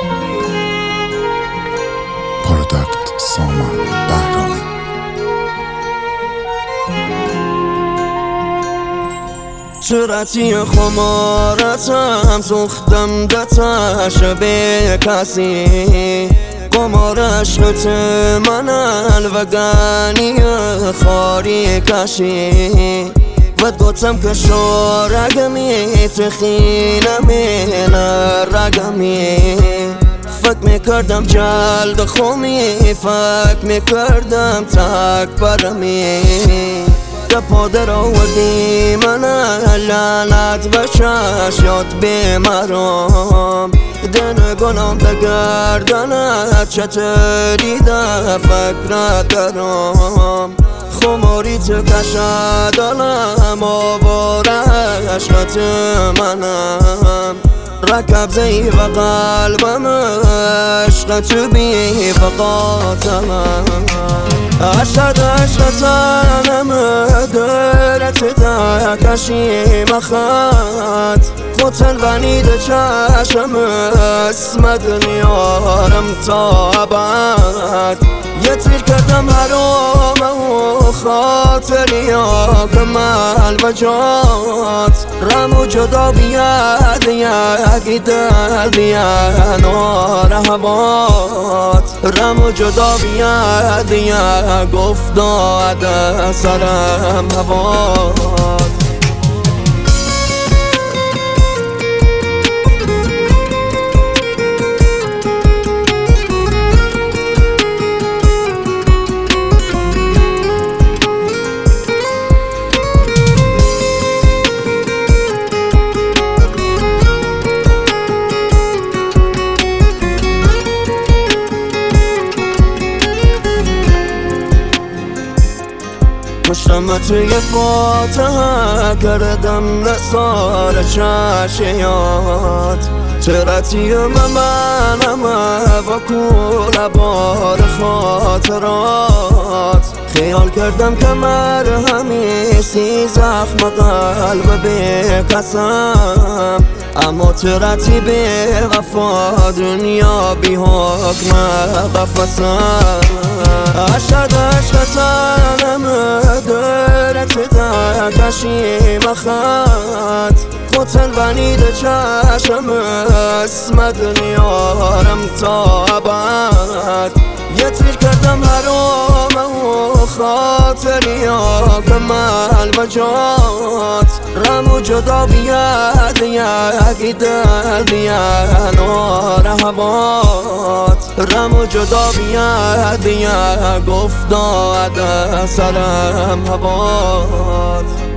پروداکت سامان بهرامی. صورتی خمارتم سوختم دتش به کسی قمار عشقت منن و گنی خاری کشی و گفتم که شارگمی تخینمی نرگمی فکر میکردم جلد خومی فکر میکردم تک برمی پادر آوردی من لعنت و شاشات بیمارم دن گنام ده گردنت چطوری ده فکرت دارم خماری تو کشدانم آواره عشقت منم رکب زی و قلبم عشق تو بی وقاتم عشقتم درت تکشی مخط خودتن ونید چشم اسم دنیارم تا ابد یه تیر کردم حرام و خاطری کمال و جات رمو جدا بیاد یکی دل بیاد نار هوات رمو جدا بیاد یک گفتاد سرم هوات پشتم توی فاتحه کردم نثار چشیات ترتی منم و کول بار خاطرات خیال کردم که مرهمی سی زخم قلب بکسم اما ترتی به وفا دنیا بی حکم قفصم عشقتم درت تکشی مخط خودتن ونید چشم اسم دنیارم تا ابد یه تیر کردم حرام و خاطری کمال و جات رمو جدا بیاد یکی دل بیاد نار هوات رمو جدا بیاد یک گفتاد سرم هوات